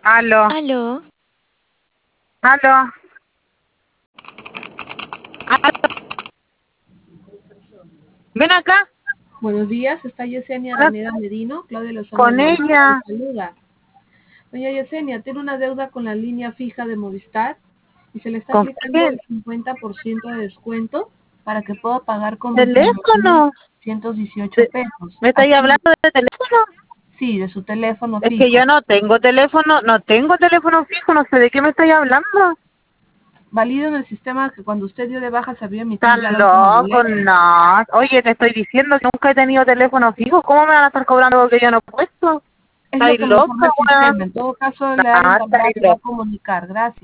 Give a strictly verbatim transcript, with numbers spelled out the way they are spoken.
Aló, Aló, aló, aló. Ven acá, Buenos días, está Yesenia habla Araneda Medino. Claudia Lozano de con Movistar le ella. saluda. Doña Yesenia, tiene una deuda con la línea fija de Movistar y se le está ¿Con aplicando qué el cincuenta por ciento de descuento para que pueda pagar con veintinueve mil teléfono? ciento dieciocho De- pesos. ¿Me estáis Así, hablando de teléfono? sí, de su teléfono Es que yo fijo. no tengo teléfono, no tengo teléfono fijo, no sé de qué me estáis hablando. Válido en el sistema que cuando usted dio de baja se había emitido ya Están la última locos, boleta. no. Oye, te estoy diciendo que nunca he tenido teléfono fijo. ¿Cómo me van a estar cobrando lo que yo no he puesto? Es lo ¿Estáis que me informa loca, el sistema. weón? En todo caso, No, la área encargada estáis se va a loca. comunicar. Gracias.